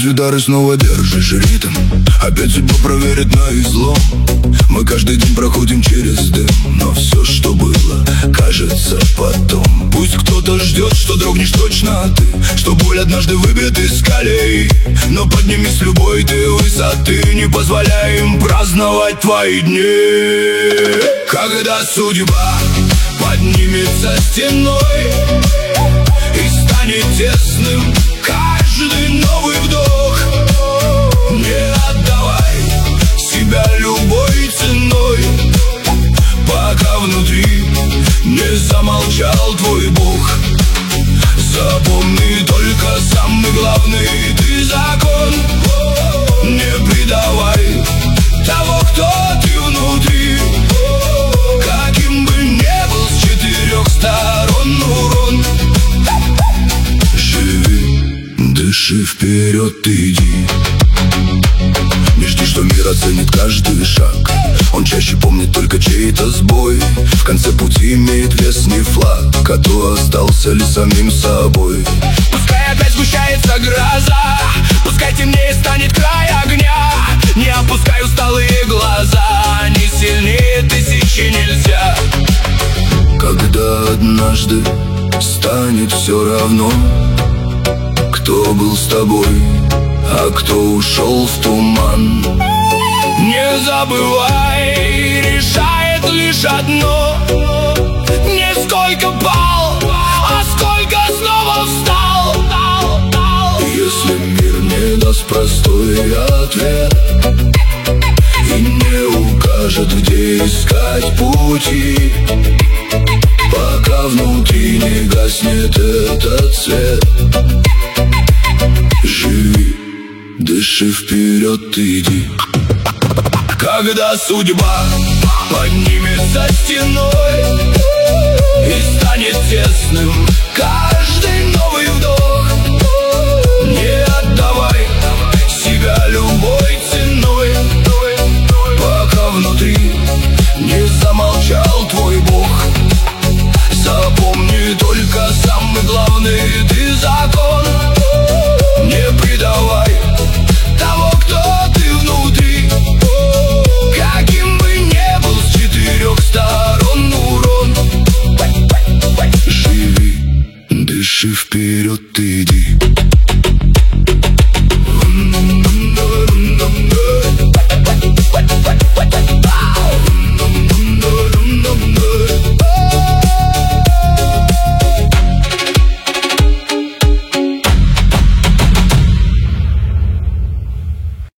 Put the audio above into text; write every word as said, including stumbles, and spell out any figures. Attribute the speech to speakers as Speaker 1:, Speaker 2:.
Speaker 1: Разве удар и снова держишь ритм? Опять судьба проверит на излом. Мы каждый день проходим через дым, но все, что было, кажется потом. Пусть кто-то ждет, что дрогнешь точно ты, что боль однажды выбьет из колеи. Но поднимись с любой ты высоты, не позволяй им праздновать твои дни. Когда судьба поднимется стеной и станет тесным каждый новый вдох, не отдавай себя любой ценой, пока внутри не замолчал твой Бог. Запомни только самый главный ты закон: не предавай того, кто ты внутри. Каким бы ни был с четырех сторон урон, живи, дыши, вперед иди. Не жди, что мир оценит каждый шаг, он чаще помнит только чей-то сбой. В конце пути имеет вес не флаг, а то остался ли самим собой.
Speaker 2: Пускай опять сгущается гроза, пускай темнее станет край огня, не опускай усталые глаза, не сильнее тысячи нельзя.
Speaker 1: Когда однажды станет все равно, кто был с тобой, а кто ушел в туман,
Speaker 2: не забывай, решает лишь одно: не сколько пал, а сколько снова встал.
Speaker 1: Если мир не даст простой ответ и не укажет, где искать пути, пока внутри не гаснет этот свет, живи, дыши, вперед иди.
Speaker 2: Когда судьба поднимется стеной и станет тесным каждый новый вдох, не отдавай себя любой ценой, пока внутри не замолчал твой Бог. Запомни только самый главный ты закон: не предавай того, кто ты внутри. Каким бы ни был с четырех сторон урон,
Speaker 1: живи, дыши, вперед иди.